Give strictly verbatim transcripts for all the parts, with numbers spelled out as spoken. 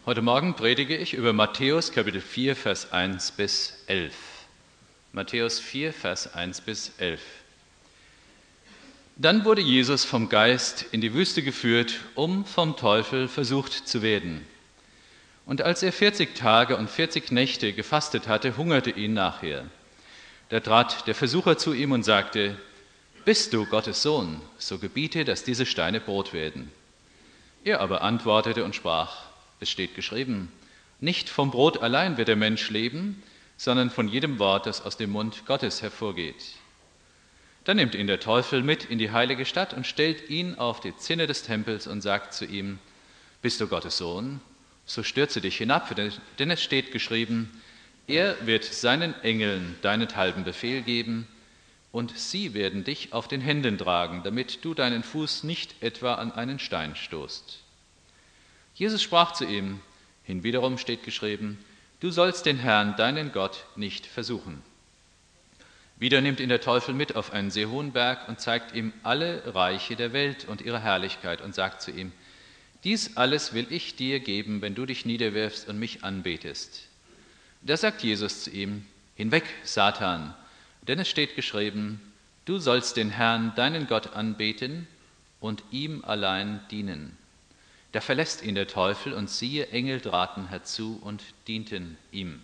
Heute Morgen predige ich über Matthäus Kapitel vier, Vers eins bis elf. Matthäus vier, Vers eins bis elf. Dann wurde Jesus vom Geist in die Wüste geführt, um vom Teufel versucht zu werden. Und als er vierzig Tage und vierzig Nächte gefastet hatte, hungerte ihn nachher. Da trat der Versucher zu ihm und sagte: Bist du Gottes Sohn, so gebiete, dass diese Steine Brot werden. Er aber antwortete und sprach: Es steht geschrieben, nicht vom Brot allein wird der Mensch leben, sondern von jedem Wort, das aus dem Mund Gottes hervorgeht. Dann nimmt ihn der Teufel mit in die heilige Stadt und stellt ihn auf die Zinne des Tempels und sagt zu ihm: Bist du Gottes Sohn? So stürze dich hinab, denn es steht geschrieben, er wird seinen Engeln deinethalben Befehl geben, und sie werden dich auf den Händen tragen, damit du deinen Fuß nicht etwa an einen Stein stoßt. Jesus sprach zu ihm, hinwiederum steht geschrieben, du sollst den Herrn, deinen Gott, nicht versuchen. Wieder nimmt ihn der Teufel mit auf einen sehr hohen Berg und zeigt ihm alle Reiche der Welt und ihre Herrlichkeit und sagt zu ihm: Dies alles will ich dir geben, wenn du dich niederwirfst und mich anbetest. Da sagt Jesus zu ihm: Hinweg, Satan, denn es steht geschrieben, du sollst den Herrn, deinen Gott, anbeten und ihm allein dienen. Da verlässt ihn der Teufel, und siehe, Engel traten herzu und dienten ihm.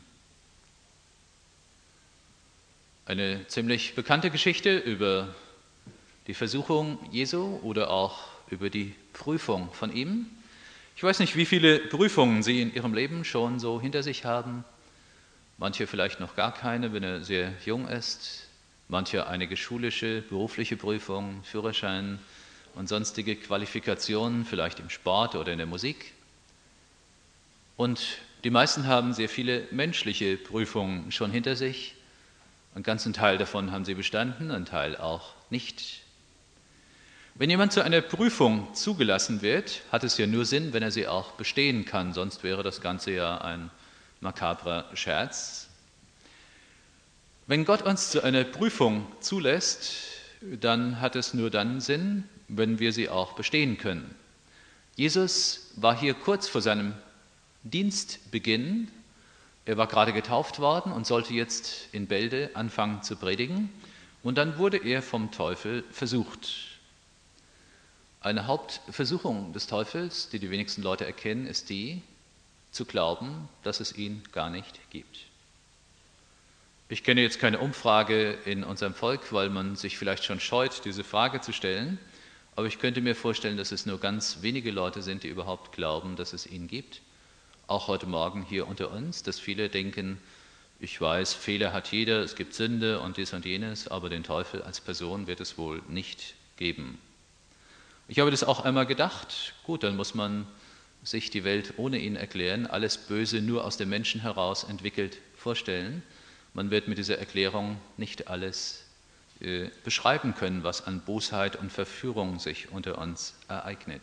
Eine ziemlich bekannte Geschichte über die Versuchung Jesu oder auch über die Prüfung von ihm. Ich weiß nicht, wie viele Prüfungen Sie in Ihrem Leben schon so hinter sich haben. Manche vielleicht noch gar keine, wenn er sehr jung ist. Manche einige schulische, berufliche Prüfungen, Führerschein und sonstige Qualifikationen, vielleicht im Sport oder in der Musik. Und die meisten haben sehr viele menschliche Prüfungen schon hinter sich. Einen ganzen Teil davon haben sie bestanden, einen Teil auch nicht. Wenn jemand zu einer Prüfung zugelassen wird, hat es ja nur Sinn, wenn er sie auch bestehen kann, sonst wäre das Ganze ja ein makabrer Scherz. Wenn Gott uns zu einer Prüfung zulässt, dann hat es nur dann Sinn, wenn wir sie auch bestehen können. Jesus war hier kurz vor seinem Dienstbeginn. Er war gerade getauft worden und sollte jetzt in Bälde anfangen zu predigen. Und dann wurde er vom Teufel versucht. Eine Hauptversuchung des Teufels, die die wenigsten Leute erkennen, ist die, zu glauben, dass es ihn gar nicht gibt. Ich kenne jetzt keine Umfrage in unserem Volk, weil man sich vielleicht schon scheut, diese Frage zu stellen. Aber ich könnte mir vorstellen, dass es nur ganz wenige Leute sind, die überhaupt glauben, dass es ihn gibt. Auch heute Morgen hier unter uns, dass viele denken, ich weiß, Fehler hat jeder, es gibt Sünde und dies und jenes, aber den Teufel als Person wird es wohl nicht geben. Ich habe das auch einmal gedacht, gut, dann muss man sich die Welt ohne ihn erklären, alles Böse nur aus dem Menschen heraus entwickelt vorstellen. Man wird mit dieser Erklärung nicht alles äh, beschreiben können, was an Bosheit und Verführung sich unter uns ereignet.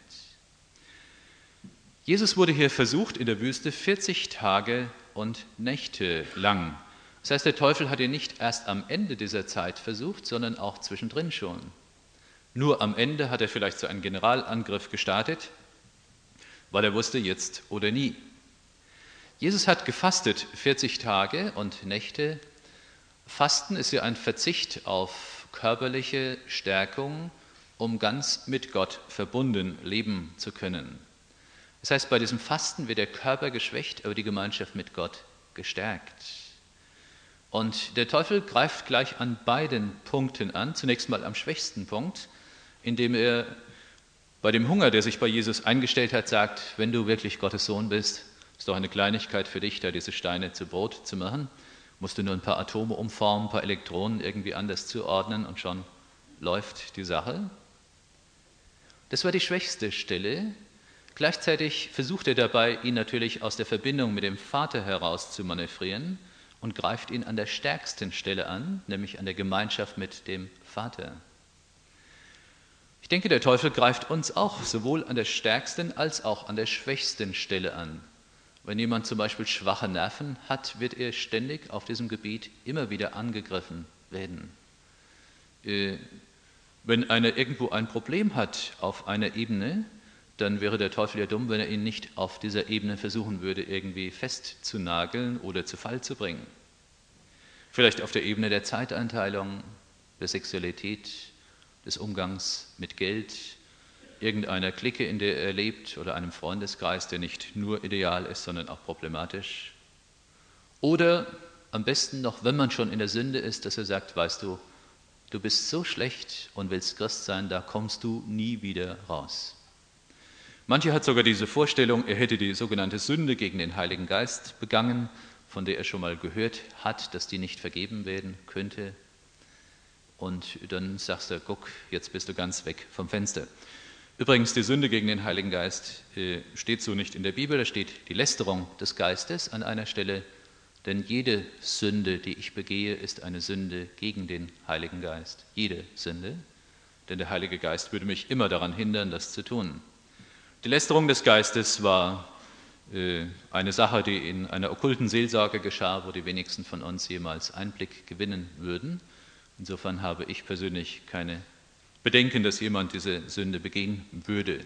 Jesus wurde hier versucht in der Wüste vierzig Tage und Nächte lang. Das heißt, der Teufel hat ihn nicht erst am Ende dieser Zeit versucht, sondern auch zwischendrin schon. Nur am Ende hat er vielleicht so einen Generalangriff gestartet, weil er wusste, jetzt oder nie. Jesus hat gefastet vierzig Tage und Nächte. Fasten ist ja ein Verzicht auf körperliche Stärkung, um ganz mit Gott verbunden leben zu können. Das heißt, bei diesem Fasten wird der Körper geschwächt, aber die Gemeinschaft mit Gott gestärkt. Und der Teufel greift gleich an beiden Punkten an. Zunächst mal am schwächsten Punkt, indem er bei dem Hunger, der sich bei Jesus eingestellt hat, sagt, wenn du wirklich Gottes Sohn bist, ist doch eine Kleinigkeit für dich, da diese Steine zu Brot zu machen. Musst du nur ein paar Atome umformen, ein paar Elektronen irgendwie anders zuordnen und schon läuft die Sache. Das war die schwächste Stelle. Gleichzeitig versucht er dabei, ihn natürlich aus der Verbindung mit dem Vater heraus zu manövrieren und greift ihn an der stärksten Stelle an, nämlich an der Gemeinschaft mit dem Vater. Ich denke, der Teufel greift uns auch sowohl an der stärksten als auch an der schwächsten Stelle an. Wenn jemand zum Beispiel schwache Nerven hat, wird er ständig auf diesem Gebiet immer wieder angegriffen werden. Wenn einer irgendwo ein Problem hat auf einer Ebene, dann wäre der Teufel ja dumm, wenn er ihn nicht auf dieser Ebene versuchen würde, irgendwie festzunageln oder zu Fall zu bringen. Vielleicht auf der Ebene der Zeiteinteilung, der Sexualität, des Umgangs mit Geld, irgendeiner Clique, in der er lebt, oder einem Freundeskreis, der nicht nur ideal ist, sondern auch problematisch. Oder am besten noch, wenn man schon in der Sünde ist, dass er sagt, weißt du, du bist so schlecht und willst Christ sein, da kommst du nie wieder raus. Manche hat sogar diese Vorstellung, er hätte die sogenannte Sünde gegen den Heiligen Geist begangen, von der er schon mal gehört hat, dass die nicht vergeben werden könnte. Und dann sagst du, guck, jetzt bist du ganz weg vom Fenster. Übrigens, die Sünde gegen den Heiligen Geist äh, steht so nicht in der Bibel, da steht die Lästerung des Geistes an einer Stelle, denn jede Sünde, die ich begehe, ist eine Sünde gegen den Heiligen Geist. Jede Sünde, denn der Heilige Geist würde mich immer daran hindern, das zu tun. Die Lästerung des Geistes war äh, eine Sache, die in einer okkulten Seelsorge geschah, wo die wenigsten von uns jemals Einblick gewinnen würden. Insofern habe ich persönlich keine Bedenken, dass jemand diese Sünde begehen würde.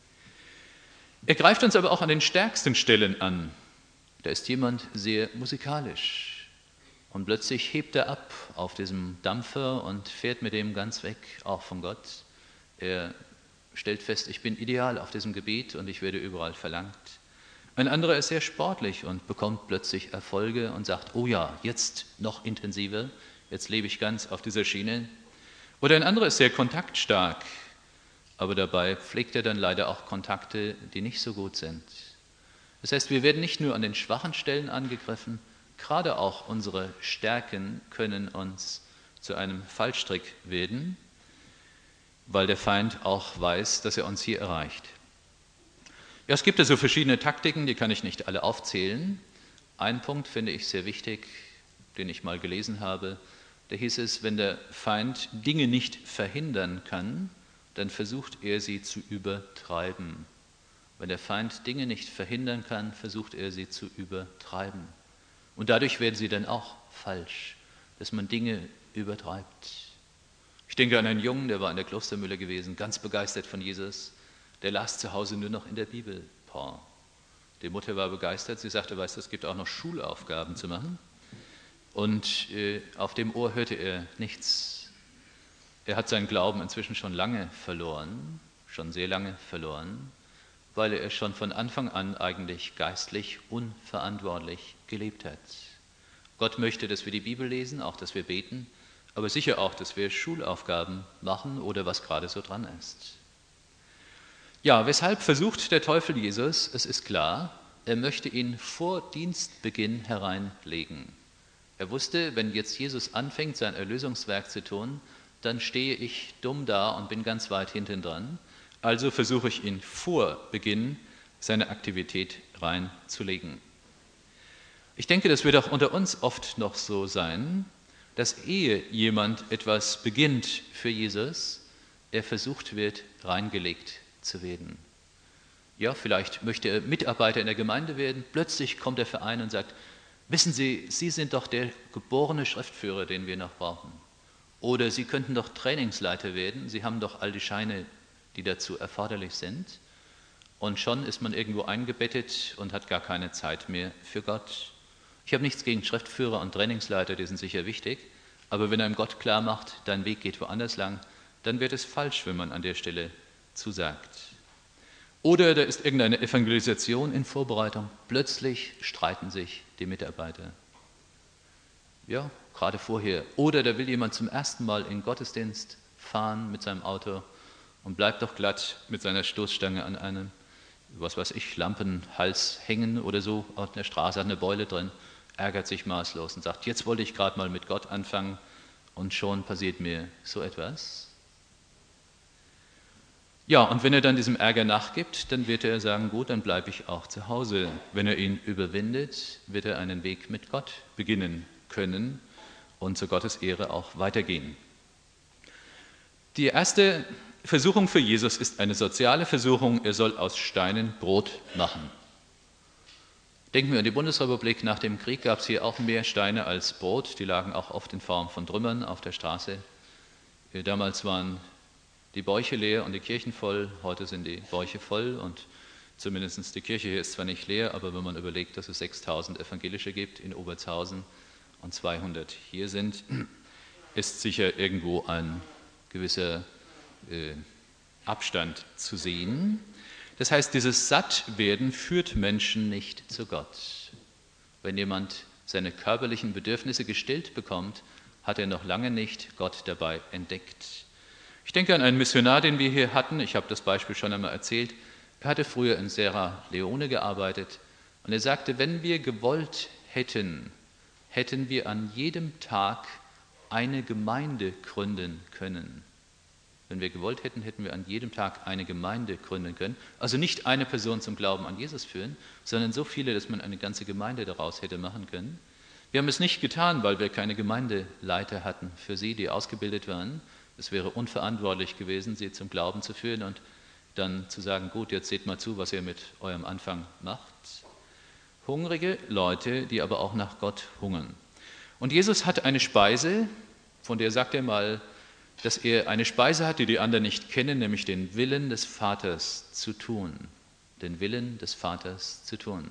Er greift uns aber auch an den stärksten Stellen an. Da ist jemand sehr musikalisch und plötzlich hebt er ab auf diesem Dampfer und fährt mit dem ganz weg, auch von Gott. Er stellt fest, ich bin ideal auf diesem Gebiet und ich werde überall verlangt. Ein anderer ist sehr sportlich und bekommt plötzlich Erfolge und sagt, oh ja, jetzt noch intensiver, jetzt lebe ich ganz auf dieser Schiene. Oder ein anderer ist sehr kontaktstark, aber dabei pflegt er dann leider auch Kontakte, die nicht so gut sind. Das heißt, wir werden nicht nur an den schwachen Stellen angegriffen, gerade auch unsere Stärken können uns zu einem Fallstrick werden, weil der Feind auch weiß, dass er uns hier erreicht. Ja, es gibt ja so verschiedene Taktiken, die kann ich nicht alle aufzählen. Ein Punkt finde ich sehr wichtig, den ich mal gelesen habe. Da hieß es, wenn der Feind Dinge nicht verhindern kann, dann versucht er sie zu übertreiben. Wenn der Feind Dinge nicht verhindern kann, versucht er sie zu übertreiben. Und dadurch werden sie dann auch falsch, dass man Dinge übertreibt. Ich denke an einen Jungen, der war in der Klostermühle gewesen, ganz begeistert von Jesus. Der las zu Hause nur noch in der Bibel. Boah. Die Mutter war begeistert, sie sagte, weißt du, es gibt auch noch Schulaufgaben zu machen. Und äh, auf dem Ohr hörte er nichts. Er hat seinen Glauben inzwischen schon lange verloren, schon sehr lange verloren, weil er schon von Anfang an eigentlich geistlich unverantwortlich gelebt hat. Gott möchte, dass wir die Bibel lesen, auch dass wir beten, aber sicher auch, dass wir Schulaufgaben machen oder was gerade so dran ist. Ja, weshalb versucht der Teufel Jesus? Es ist klar, er möchte ihn vor Dienstbeginn hereinlegen. Er wusste, wenn jetzt Jesus anfängt, sein Erlösungswerk zu tun, dann stehe ich dumm da und bin ganz weit hinten dran. Also versuche ich ihn vor Beginn seiner Aktivität reinzulegen. Ich denke, das wird auch unter uns oft noch so sein, dass ehe jemand etwas beginnt für Jesus, er versucht wird, reingelegt zu werden. Ja, vielleicht möchte er Mitarbeiter in der Gemeinde werden, plötzlich kommt der Verein und sagt, wissen Sie, Sie sind doch der geborene Schriftführer, den wir noch brauchen. Oder Sie könnten doch Trainingsleiter werden, Sie haben doch all die Scheine, die dazu erforderlich sind. Und schon ist man irgendwo eingebettet und hat gar keine Zeit mehr für Gott. Ich habe nichts gegen Schriftführer und Trainingsleiter, die sind sicher wichtig, aber wenn einem Gott klar macht, dein Weg geht woanders lang, dann wird es falsch, wenn man an der Stelle zusagt. Oder da ist irgendeine Evangelisation in Vorbereitung, plötzlich streiten sich die Mitarbeiter. Ja, gerade vorher. Oder da will jemand zum ersten Mal in den Gottesdienst fahren mit seinem Auto und bleibt doch glatt mit seiner Stoßstange an einem, was weiß ich, Lampenhals hängen oder so auf der Straße, hat eine Beule drin, ärgert sich maßlos und sagt, jetzt wollte ich gerade mal mit Gott anfangen und schon passiert mir so etwas. Ja, und wenn er dann diesem Ärger nachgibt, dann wird er sagen, gut, dann bleibe ich auch zu Hause. Wenn er ihn überwindet, wird er einen Weg mit Gott beginnen können und zu Gottes Ehre auch weitergehen. Die erste Versuchung für Jesus ist eine soziale Versuchung, er soll aus Steinen Brot machen. Denken wir an die Bundesrepublik, nach dem Krieg gab es hier auch mehr Steine als Brot, die lagen auch oft in Form von Trümmern auf der Straße. Damals waren die Bäuche leer und die Kirchen voll. Heute sind die Bäuche voll und zumindest die Kirche hier ist zwar nicht leer, aber wenn man überlegt, dass es sechstausend Evangelische gibt in Obertshausen und zweihundert hier sind, ist sicher irgendwo ein gewisser äh, Abstand zu sehen. Das heißt, dieses Sattwerden führt Menschen nicht zu Gott. Wenn jemand seine körperlichen Bedürfnisse gestillt bekommt, hat er noch lange nicht Gott dabei entdeckt. Ich denke an einen Missionar, den wir hier hatten. Ich habe das Beispiel schon einmal erzählt. Er hatte früher in Sierra Leone gearbeitet und er sagte, wenn wir gewollt hätten, hätten wir an jedem Tag eine Gemeinde gründen können. Wenn wir gewollt hätten, hätten wir an jedem Tag eine Gemeinde gründen können. Also nicht eine Person zum Glauben an Jesus führen, sondern so viele, dass man eine ganze Gemeinde daraus hätte machen können. Wir haben es nicht getan, weil wir keine Gemeindeleiter hatten für sie, die ausgebildet waren. Es wäre unverantwortlich gewesen, sie zum Glauben zu führen und dann zu sagen, gut, jetzt seht mal zu, was ihr mit eurem Anfang macht. Hungrige Leute, die aber auch nach Gott hungern. Und Jesus hat eine Speise, von der sagt er mal, dass er eine Speise hat, die die anderen nicht kennen, nämlich den Willen des Vaters zu tun. Den Willen des Vaters zu tun.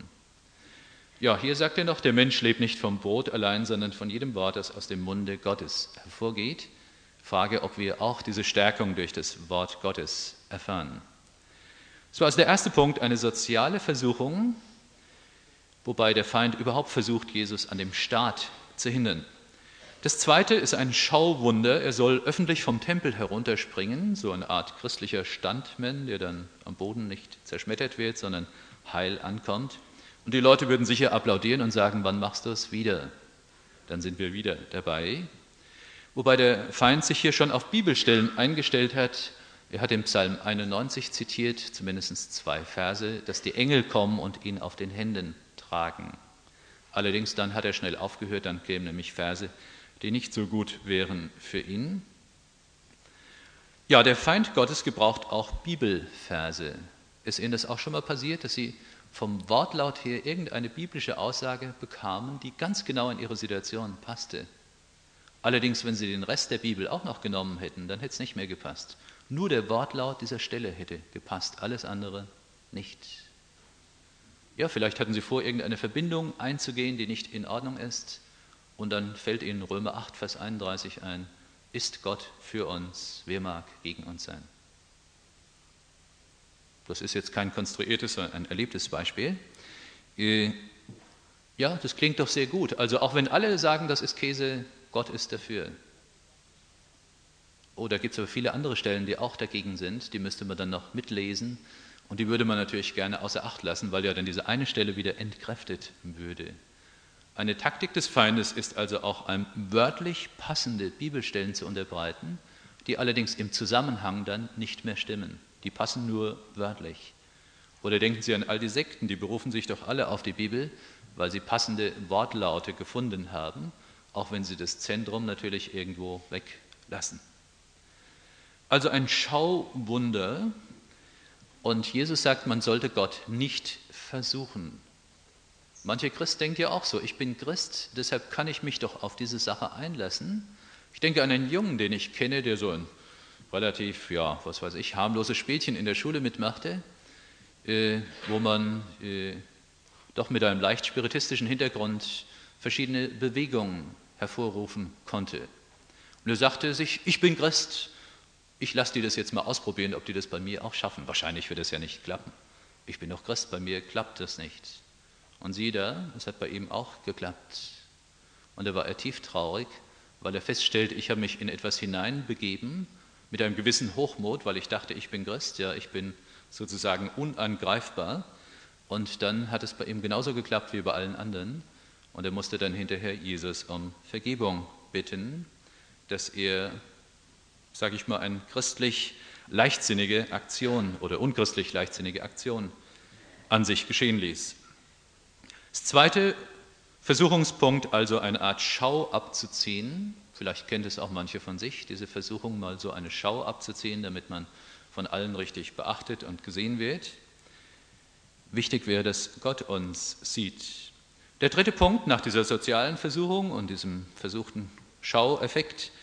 Ja, hier sagt er noch, der Mensch lebt nicht vom Brot allein, sondern von jedem Wort, das aus dem Munde Gottes hervorgeht. Frage, ob wir auch diese Stärkung durch das Wort Gottes erfahren. So, also der erste Punkt, eine soziale Versuchung, wobei der Feind überhaupt versucht, Jesus an dem Staat zu hindern. Das zweite ist ein Schauwunder. Er soll öffentlich vom Tempel herunterspringen, so eine Art christlicher Stuntman, der dann am Boden nicht zerschmettert wird, sondern heil ankommt. Und die Leute würden sicher applaudieren und sagen, wann machst du es wieder? Dann sind wir wieder dabei. Wobei der Feind sich hier schon auf Bibelstellen eingestellt hat. Er hat im Psalm einundneunzig zitiert, zumindest zwei Verse, dass die Engel kommen und ihn auf den Händen tragen. Allerdings dann hat er schnell aufgehört, dann kämen nämlich Verse, die nicht so gut wären für ihn. Ja, der Feind Gottes gebraucht auch Bibelverse. Ist Ihnen das auch schon mal passiert, dass Sie vom Wortlaut her irgendeine biblische Aussage bekamen, die ganz genau in Ihre Situation passte? Allerdings, wenn Sie den Rest der Bibel auch noch genommen hätten, dann hätte es nicht mehr gepasst. Nur der Wortlaut dieser Stelle hätte gepasst, alles andere nicht. Ja, vielleicht hatten Sie vor, irgendeine Verbindung einzugehen, die nicht in Ordnung ist. Und dann fällt Ihnen Römer acht, Vers einunddreißig ein, ist Gott für uns, wer mag gegen uns sein? Das ist jetzt kein konstruiertes, sondern ein erlebtes Beispiel. Ja, das klingt doch sehr gut. Also auch wenn alle sagen, das ist Käse, Gott ist dafür. Oh, da gibt es aber viele andere Stellen, die auch dagegen sind, die müsste man dann noch mitlesen und die würde man natürlich gerne außer Acht lassen, weil ja dann diese eine Stelle wieder entkräftet würde. Eine Taktik des Feindes ist also auch, einem wörtlich passende Bibelstellen zu unterbreiten, die allerdings im Zusammenhang dann nicht mehr stimmen. Die passen nur wörtlich. Oder denken Sie an all die Sekten, die berufen sich doch alle auf die Bibel, weil sie passende Wortlaute gefunden haben, auch wenn sie das Zentrum natürlich irgendwo weglassen. Also ein Schauwunder, und Jesus sagt, man sollte Gott nicht versuchen. Mancher Christ denkt ja auch so, ich bin Christ, deshalb kann ich mich doch auf diese Sache einlassen. Ich denke an einen Jungen, den ich kenne, der so ein relativ, ja, was weiß ich, harmloses Spielchen in der Schule mitmachte, äh, wo man äh, doch mit einem leicht spiritistischen Hintergrund verschiedene Bewegungen hervorrufen konnte. Und er sagte sich, ich bin Christ, ich lasse die das jetzt mal ausprobieren, ob die das bei mir auch schaffen. Wahrscheinlich wird das ja nicht klappen. Ich bin doch Christ, bei mir klappt das nicht. Und siehe da, es hat bei ihm auch geklappt. Und da war er tief traurig, weil er feststellte, ich habe mich in etwas hineinbegeben, mit einem gewissen Hochmut, weil ich dachte, ich bin Christ, ja, ich bin sozusagen unangreifbar. Und dann hat es bei ihm genauso geklappt wie bei allen anderen. Und er musste dann hinterher Jesus um Vergebung bitten, dass er, sage ich mal, eine christlich leichtsinnige Aktion oder unchristlich leichtsinnige Aktion an sich geschehen ließ. Das zweite Versuchungspunkt, also eine Art Schau abzuziehen. Vielleicht kennt es auch manche von sich, diese Versuchung, mal so eine Schau abzuziehen, damit man von allen richtig beachtet und gesehen wird. Wichtig wäre, dass Gott uns sieht. Der dritte Punkt nach dieser sozialen Versuchung und diesem versuchten Schaueffekt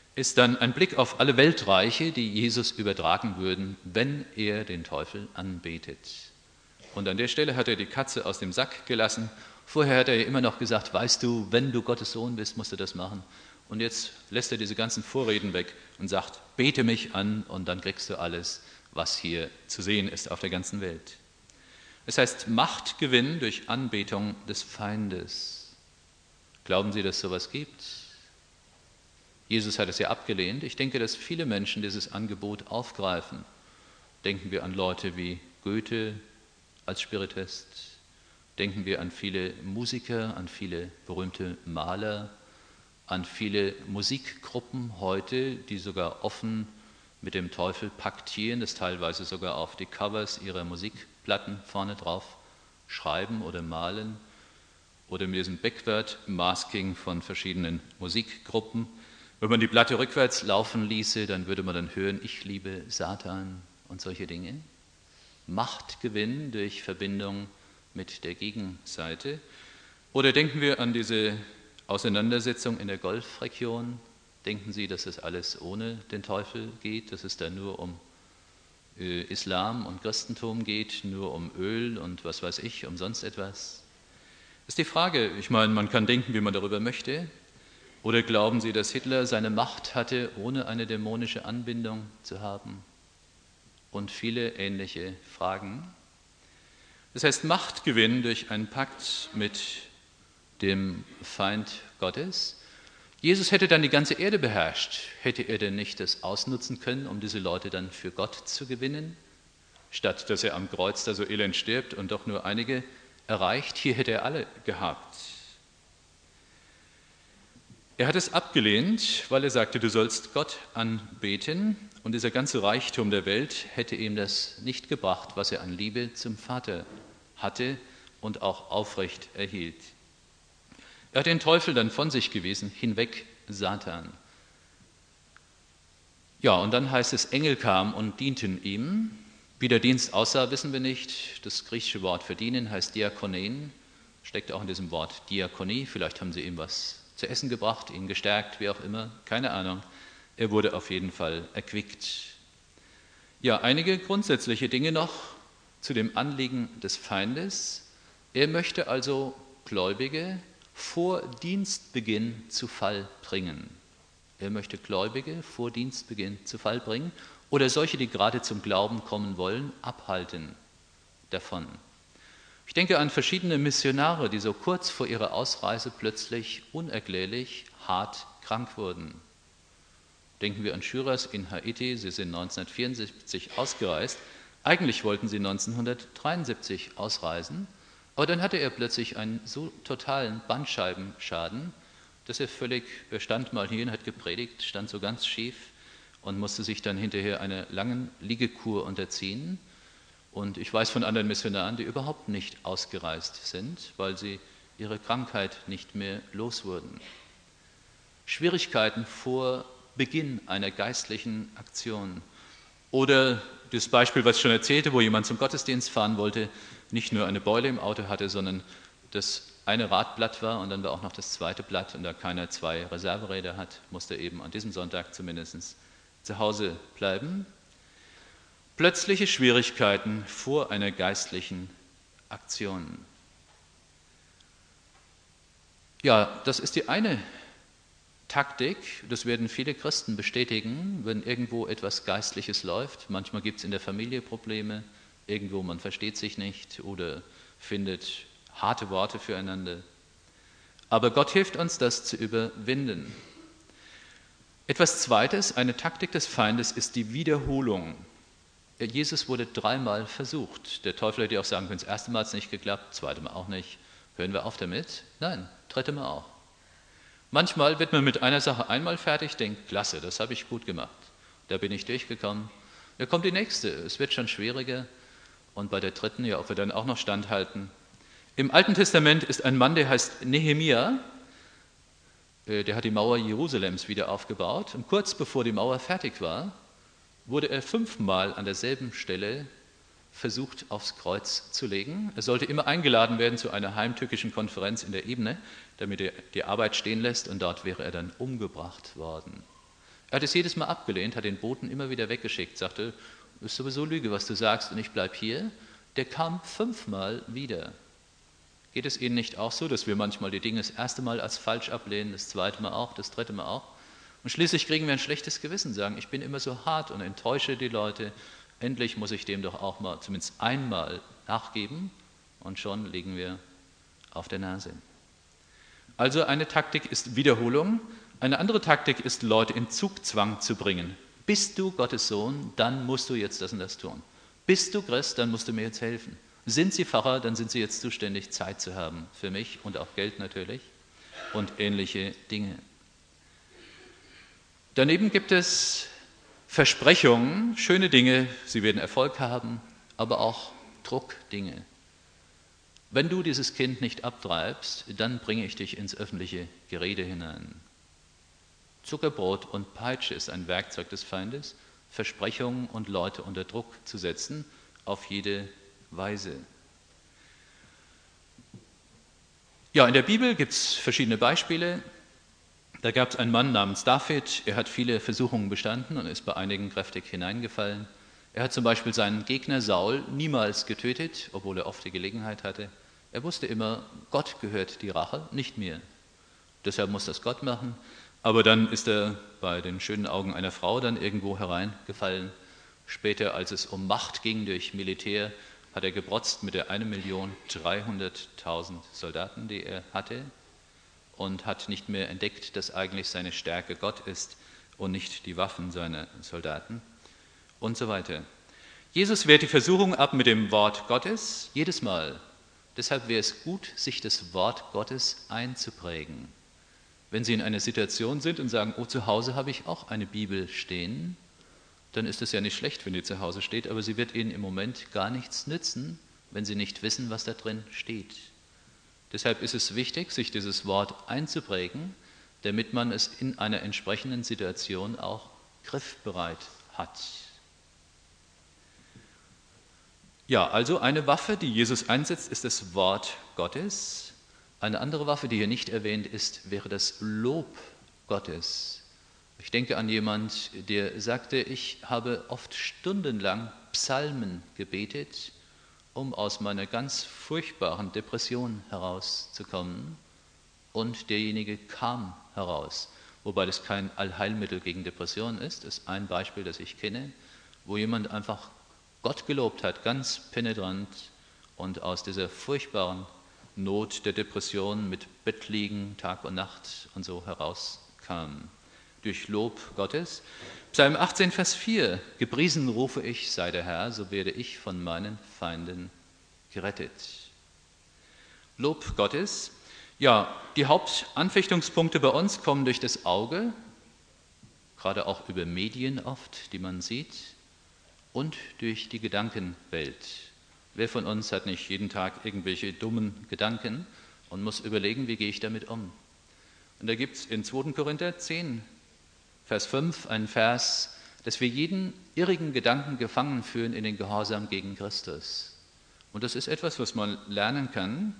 ist dann ein Blick auf alle Weltreiche, die Jesus übertragen würden, wenn er den Teufel anbetet. Und an der Stelle hat er die Katze aus dem Sack gelassen. Vorher hat er ja immer noch gesagt, weißt du, wenn du Gottes Sohn bist, musst du das machen. Und jetzt lässt er diese ganzen Vorreden weg und sagt, bete mich an und dann kriegst du alles, was hier zu sehen ist auf der ganzen Welt. Es heißt Machtgewinn durch Anbetung des Feindes. Glauben Sie, dass es sowas gibt? Jesus hat es ja abgelehnt. Ich denke, dass viele Menschen dieses Angebot aufgreifen. Denken wir an Leute wie Goethe als Spiritist. Denken wir an viele Musiker, an viele berühmte Maler, an viele Musikgruppen heute, die sogar offen mit dem Teufel paktieren, das teilweise sogar auf die Covers ihrer Musikplatten vorne drauf schreiben oder malen. Oder mit diesem Backward-Masking von verschiedenen Musikgruppen. Wenn man die Platte rückwärts laufen ließe, dann würde man dann hören, ich liebe Satan und solche Dinge. Machtgewinn durch Verbindung mit der Gegenseite. Oder denken wir an diese Auseinandersetzung in der Golfregion. Denken Sie, dass das alles ohne den Teufel geht, dass es da nur um äh, Islam und Christentum geht, nur um Öl und was weiß ich, um sonst etwas? Das ist die Frage. Ich meine, man kann denken, wie man darüber möchte. Oder glauben Sie, dass Hitler seine Macht hatte, ohne eine dämonische Anbindung zu haben? Und viele ähnliche Fragen. Das heißt, Machtgewinn durch einen Pakt mit dem Feind Gottes. Jesus hätte dann die ganze Erde beherrscht. Hätte er denn nicht das ausnutzen können, um diese Leute dann für Gott zu gewinnen? Statt dass er am Kreuz da so elend stirbt und doch nur einige erreicht, hier hätte er alle gehabt. Er hat es abgelehnt, weil er sagte, du sollst Gott anbeten. Und dieser ganze Reichtum der Welt hätte ihm das nicht gebracht, was er an Liebe zum Vater hatte und auch aufrecht erhielt. Er hat den Teufel dann von sich gewiesen, hinweg Satan. Ja, und dann heißt es, Engel kamen und dienten ihm. Wie der Dienst aussah, wissen wir nicht. Das griechische Wort für dienen heißt Diakonen, steckt auch in diesem Wort Diakonie. Vielleicht haben sie ihm was zu essen gebracht, ihn gestärkt, wie auch immer, keine Ahnung. Er wurde auf jeden Fall erquickt. Ja, einige grundsätzliche Dinge noch zu dem Anliegen des Feindes. Er möchte also Gläubige vor Dienstbeginn zu Fall bringen. Er möchte Gläubige vor Dienstbeginn zu Fall bringen oder solche, die gerade zum Glauben kommen wollen, abhalten davon. Ich denke an verschiedene Missionare, die so kurz vor ihrer Ausreise plötzlich unerklärlich hart krank wurden. Denken wir an Schiras in Haiti, sie sind neunzehnhundertvierundsiebzig ausgereist. Eigentlich wollten sie neunzehnhundertdreiundsiebzig ausreisen, aber dann hatte er plötzlich einen so totalen Bandscheibenschaden, dass er völlig, er stand mal hier und hat gepredigt, stand so ganz schief und musste sich dann hinterher einer langen Liegekur unterziehen. Und ich weiß von anderen Missionaren, die überhaupt nicht ausgereist sind, weil sie ihre Krankheit nicht mehr los wurden. Schwierigkeiten vor Beginn einer geistlichen Aktion. Oder das Beispiel, was ich schon erzählte, wo jemand zum Gottesdienst fahren wollte, nicht nur eine Beule im Auto hatte, sondern das eine Radblatt war und dann war auch noch das zweite Blatt und da keiner zwei Reserveräder hat, musste eben an diesem Sonntag zumindest zu Hause bleiben. Plötzliche Schwierigkeiten vor einer geistlichen Aktion. Ja, das ist die eine Taktik, das werden viele Christen bestätigen, wenn irgendwo etwas Geistliches läuft. Manchmal gibt es in der Familie Probleme, irgendwo man versteht sich nicht oder findet harte Worte füreinander. Aber Gott hilft uns, das zu überwinden. Etwas Zweites, eine Taktik des Feindes, ist die Wiederholung. Jesus wurde dreimal versucht. Der Teufel hätte auch sagen können, das erste Mal hat es nicht geklappt, das zweite Mal auch nicht. Hören wir auf damit? Nein, dritte Mal auch. Manchmal wird man mit einer Sache einmal fertig, denkt, klasse, das habe ich gut gemacht. Da bin ich durchgekommen. Da kommt die nächste, es wird schon schwieriger. Und bei der dritten, ja, ob wir dann auch noch standhalten. Im Alten Testament ist ein Mann, der heißt Nehemia, der hat die Mauer Jerusalems wieder aufgebaut. Und kurz bevor die Mauer fertig war, wurde er fünfmal an derselben Stelle versucht, aufs Kreuz zu legen. Er sollte immer eingeladen werden zu einer heimtückischen Konferenz in der Ebene, damit er die Arbeit stehen lässt und dort wäre er dann umgebracht worden. Er hat es jedes Mal abgelehnt, hat den Boten immer wieder weggeschickt, sagte, ist sowieso Lüge, was du sagst, und ich bleibe hier. Der kam fünfmal wieder. Geht es Ihnen nicht auch so, dass wir manchmal die Dinge das erste Mal als falsch ablehnen, das zweite Mal auch, das dritte Mal auch? Und schließlich kriegen wir ein schlechtes Gewissen, sagen, ich bin immer so hart und enttäusche die Leute. Endlich muss ich dem doch auch mal zumindest einmal nachgeben, und schon liegen wir auf der Nase. Also eine Taktik ist Wiederholung, eine andere Taktik ist, Leute in Zugzwang zu bringen. Bist du Gottes Sohn, dann musst du jetzt das und das tun. Bist du Christ, dann musst du mir jetzt helfen. Sind sie Pfarrer, dann sind sie jetzt zuständig, Zeit zu haben für mich und auch Geld natürlich und ähnliche Dinge. Daneben gibt es Versprechungen, schöne Dinge, sie werden Erfolg haben, aber auch Druckdinge. Wenn du dieses Kind nicht abtreibst, dann bringe ich dich ins öffentliche Gerede hinein. Zuckerbrot und Peitsche ist ein Werkzeug des Feindes, Versprechungen und Leute unter Druck zu setzen, auf jede Weise. Ja, in der Bibel gibt es verschiedene Beispiele. Da gab es einen Mann namens David, er hat viele Versuchungen bestanden und ist bei einigen kräftig hineingefallen. Er hat zum Beispiel seinen Gegner Saul niemals getötet, obwohl er oft die Gelegenheit hatte. Er wusste immer, Gott gehört die Rache, nicht mir. Deshalb muss das Gott machen. Aber dann ist er bei den schönen Augen einer Frau dann irgendwo hereingefallen. Später, als es um Macht ging durch Militär, hat er geprotzt mit der eine Million dreihunderttausend Soldaten, die er hatte, und hat nicht mehr entdeckt, dass eigentlich seine Stärke Gott ist und nicht die Waffen seiner Soldaten und so weiter. Jesus wehrt die Versuchung ab mit dem Wort Gottes, jedes Mal. Deshalb wäre es gut, sich das Wort Gottes einzuprägen. Wenn Sie in einer Situation sind und sagen, oh, zu Hause habe ich auch eine Bibel stehen, dann ist es ja nicht schlecht, wenn die zu Hause steht, aber sie wird Ihnen im Moment gar nichts nützen, wenn Sie nicht wissen, was da drin steht. Deshalb ist es wichtig, sich dieses Wort einzuprägen, damit man es in einer entsprechenden Situation auch griffbereit hat. Ja, also eine Waffe, die Jesus einsetzt, ist das Wort Gottes. Eine andere Waffe, die hier nicht erwähnt ist, wäre das Lob Gottes. Ich denke an jemand, der sagte, ich habe oft stundenlang Psalmen gebetet, um aus meiner ganz furchtbaren Depression herauszukommen. Und derjenige kam heraus. Wobei das kein Allheilmittel gegen Depression ist. Das ist ein Beispiel, das ich kenne, wo jemand einfach Gott gelobt hat, ganz penetrant, und aus dieser furchtbaren Not der Depression mit Bettliegen Tag und Nacht und so herauskam. Durch Lob Gottes. Psalm achtzehn, Vers vier. Gepriesen rufe ich, sei der Herr, so werde ich von meinen Feinden gerettet. Lob Gottes. Ja, die Hauptanfechtungspunkte bei uns kommen durch das Auge, gerade auch über Medien oft, die man sieht, und durch die Gedankenwelt. Wer von uns hat nicht jeden Tag irgendwelche dummen Gedanken und muss überlegen, wie gehe ich damit um? Und da gibt es in zweiten Korinther zehn, Vers fünf, einen Vers, dass wir jeden irrigen Gedanken gefangen führen in den Gehorsam gegen Christus. Und das ist etwas, was man lernen kann,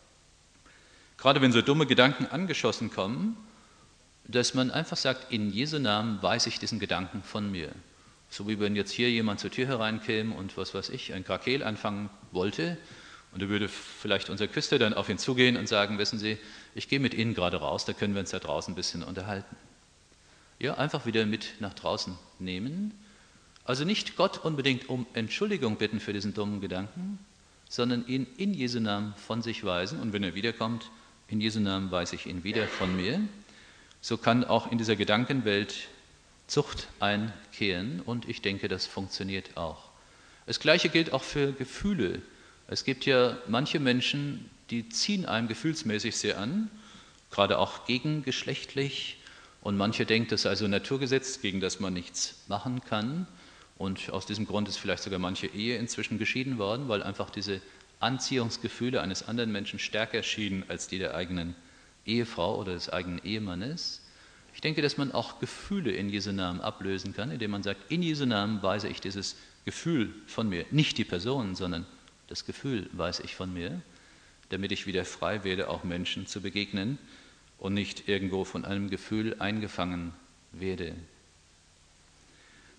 gerade wenn so dumme Gedanken angeschossen kommen, dass man einfach sagt, in Jesu Namen weise ich diesen Gedanken von mir. So wie wenn jetzt hier jemand zur Tür hereinkäme und was weiß ich, ein Krakel anfangen wollte, und da würde vielleicht unser Küster dann auf ihn zugehen und sagen, wissen Sie, ich gehe mit Ihnen gerade raus, da können wir uns da draußen ein bisschen unterhalten. Ja, einfach wieder mit nach draußen nehmen. Also nicht Gott unbedingt um Entschuldigung bitten für diesen dummen Gedanken, sondern ihn in Jesu Namen von sich weisen, und wenn er wiederkommt, in Jesu Namen weise ich ihn wieder von mir. So kann auch in dieser Gedankenwelt Zucht einkehren, und ich denke, das funktioniert auch. Das Gleiche gilt auch für Gefühle. Es gibt ja manche Menschen, die ziehen einem gefühlsmäßig sehr an, gerade auch gegengeschlechtlich, und manche denken, das sei also ein Naturgesetz, gegen das man nichts machen kann, und aus diesem Grund ist vielleicht sogar manche Ehe inzwischen geschieden worden, weil einfach diese Anziehungsgefühle eines anderen Menschen stärker schienen als die der eigenen Ehefrau oder des eigenen Ehemannes. Ich denke, dass man auch Gefühle in Jesu Namen ablösen kann, indem man sagt, in Jesu Namen weise ich dieses Gefühl von mir, nicht die Person, sondern das Gefühl weise ich von mir, damit ich wieder frei werde, auch Menschen zu begegnen und nicht irgendwo von einem Gefühl eingefangen werde.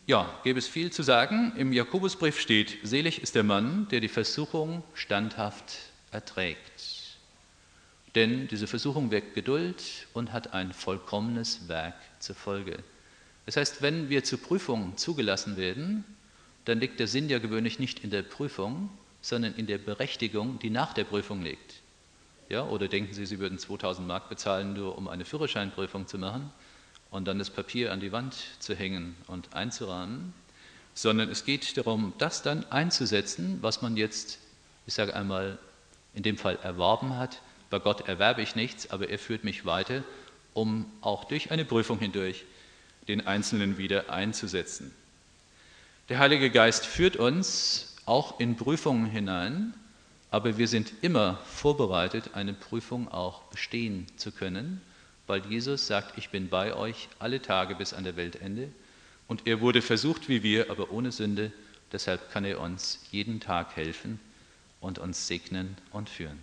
Ja, gäbe es viel zu sagen. Im Jakobusbrief steht, selig ist der Mann, der die Versuchung standhaft erträgt. Denn diese Versuchung wirkt Geduld und hat ein vollkommenes Werk zur Folge. Das heißt, wenn wir zur Prüfung zugelassen werden, dann liegt der Sinn ja gewöhnlich nicht in der Prüfung, sondern in der Berechtigung, die nach der Prüfung liegt. Ja, oder denken Sie, Sie würden zweitausend Mark bezahlen, nur um eine Führerscheinprüfung zu machen und dann das Papier an die Wand zu hängen und einzurahmen, sondern es geht darum, das dann einzusetzen, was man jetzt, ich sage einmal, in dem Fall erworben hat. Bei Gott erwerbe ich nichts, aber er führt mich weiter, um auch durch eine Prüfung hindurch den Einzelnen wieder einzusetzen. Der Heilige Geist führt uns auch in Prüfungen hinein, aber wir sind immer vorbereitet, eine Prüfung auch bestehen zu können, weil Jesus sagt, ich bin bei euch alle Tage bis an der Weltende. Und er wurde versucht wie wir, aber ohne Sünde. Deshalb kann er uns jeden Tag helfen und uns segnen und führen.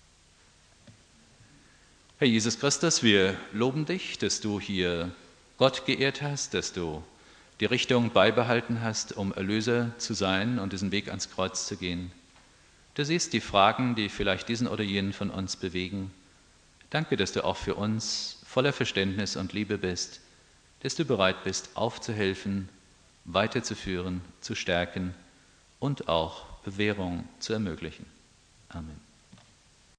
Herr Jesus Christus, wir loben dich, dass du hier Gott geehrt hast, dass du die Richtung beibehalten hast, um Erlöser zu sein und diesen Weg ans Kreuz zu gehen. Du siehst die Fragen, die vielleicht diesen oder jenen von uns bewegen. Danke, dass du auch für uns voller Verständnis und Liebe bist, dass du bereit bist, aufzuhelfen, weiterzuführen, zu stärken und auch Bewährung zu ermöglichen. Amen.